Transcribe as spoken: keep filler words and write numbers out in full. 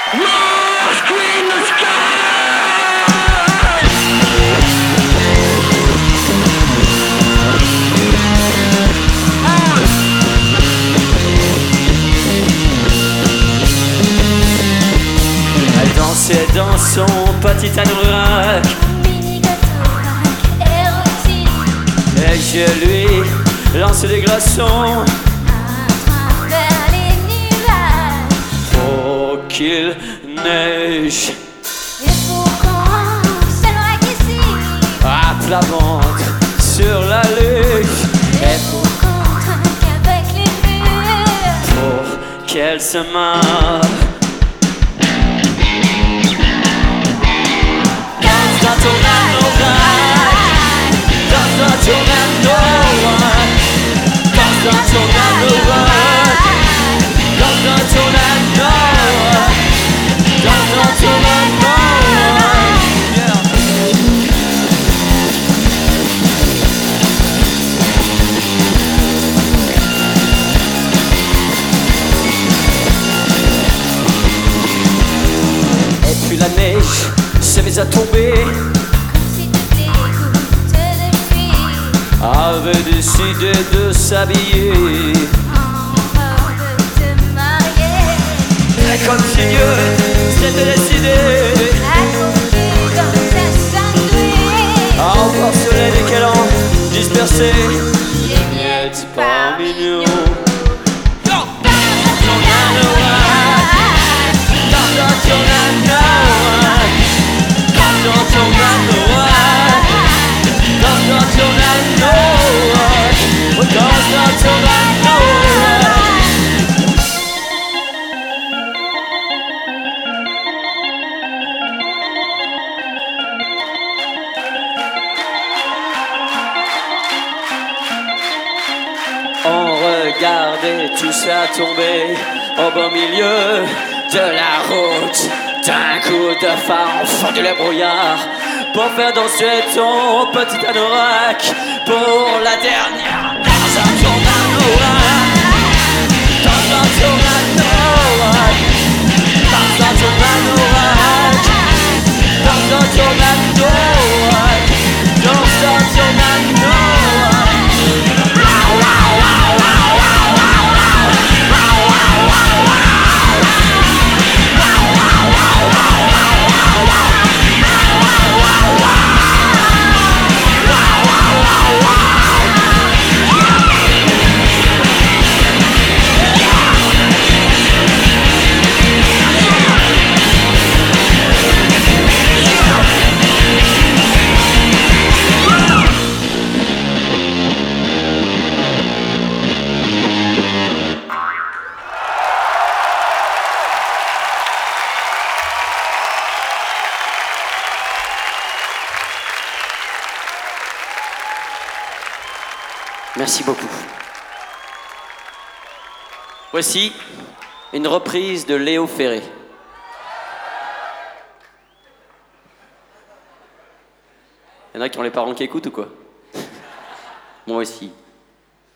Elle dansait dans son petit anorak, mini gâteau érotique, et je lui lance des glaçons à travers les nuages. pour qu'il neige Et pour qu'on s'éloigne ici, à plat ventre sur la lune, et pour qu'on trinque avec les murs. pour qu'elle se marre. Dans ton anorak, dans ton anorak, dans ton anorak, dans ton anorak, dans ton anorak. Et puis la neige s'est mise à tomber, Comme si toutes les gouttes de pluie avait décidé de s'habiller. en robe de mariée, Et comme si Dieu s'était décidé accroupie dans ta sandwich. à ensorceler des câlins dispersés, les miettes parmi nous. Dans ton anorak, dans ton anorak, dans ton anorak, dans ton anorak, dans ton anorak. On regardait tout ça tomber au beau milieu de la route. D'un coup de phare, on fendit le brouillard pour faire danser ton petit anorak pour la dernière. Dans un ton anorak, dans un ton anorak, dans un ton anorak, dans un ton anorak, dans un ton anorak. Merci beaucoup. Voici une reprise de Léo Ferré. Il y en a qui ont les parents qui écoutent ou quoi? Moi aussi.